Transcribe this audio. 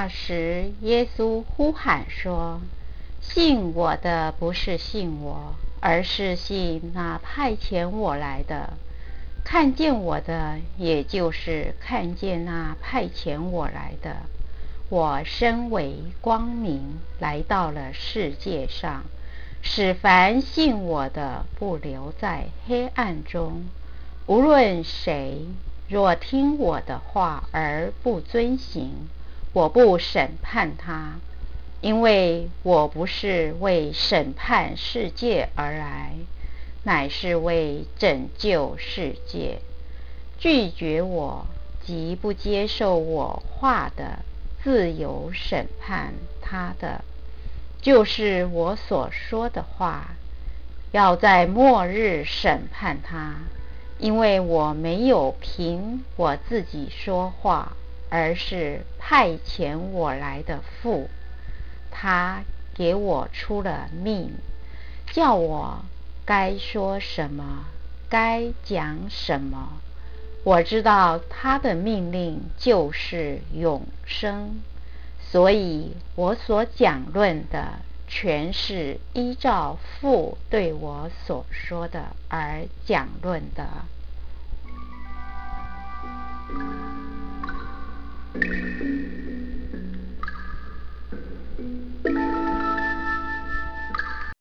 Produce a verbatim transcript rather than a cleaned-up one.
那时，耶稣呼喊说：信我的不是信我，而是信那派遣我来的。看见我的，也就是看见那派遣我来的。我身为光明来到了世界上，使凡信我的不留在黑暗中。无论谁若听我的话而不遵行，我不审判他，因为我不是为审判世界而来，乃是为拯救世界。拒绝我即不接受我话的，自有审判他的，就是我所说的话，要在末日审判他。因为我没有凭我自己说话，而是派遣我来的父，他给我出了命，叫我该说什么，该讲什么。我知道他的命令就是永生，所以我所讲论的全是依照父对我所说的而讲论的。